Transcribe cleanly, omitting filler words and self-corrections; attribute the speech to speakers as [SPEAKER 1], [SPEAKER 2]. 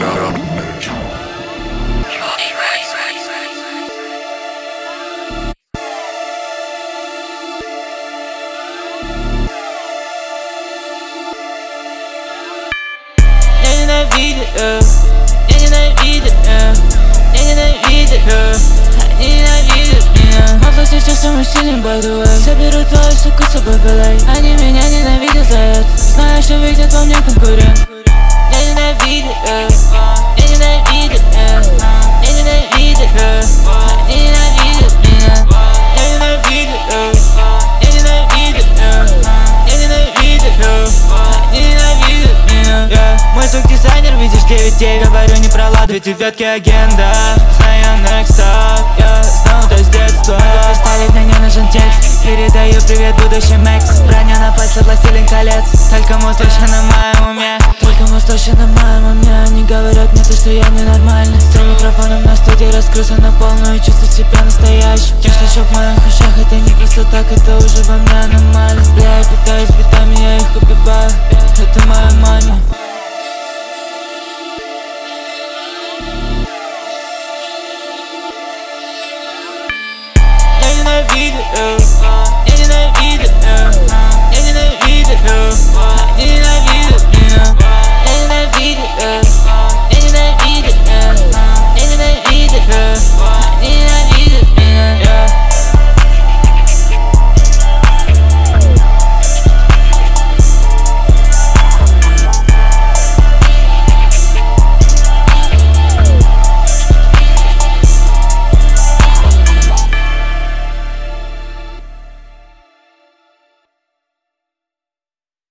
[SPEAKER 1] Они ненавидят меня. Мой флэш сейчас самый сильный, by the way. Соберу твою суку с собой в LA. Они меня ненавидят за это. Знаю, что видят во мне конкурент. Я ненавидят, я ненавидят, я ненавидят, они ненавидят меня. Я ненавидят, я ненавидят, я ненавидят, они ненавидят меня. Мой звук-дизайнер, видишь 9-9. Говорю не про лад, ведь у ветки агенда. Знаю next up, я знал это с детства. Могу поставить на нее нужен текст. Передаю привет будущим экс. Броня на пальце, властелин колец. Только музлочно на моем уме. Только музлочно на моем уме. Они говорят мне то, что я ненормальный. За микрофоном на студии раскрылся на полную. Чувствую себя настоящим. Я слышу в моих ушах, это не просто так, это уже во мне аномалия. Бля, я питаюсь битами, я их убиваю. Это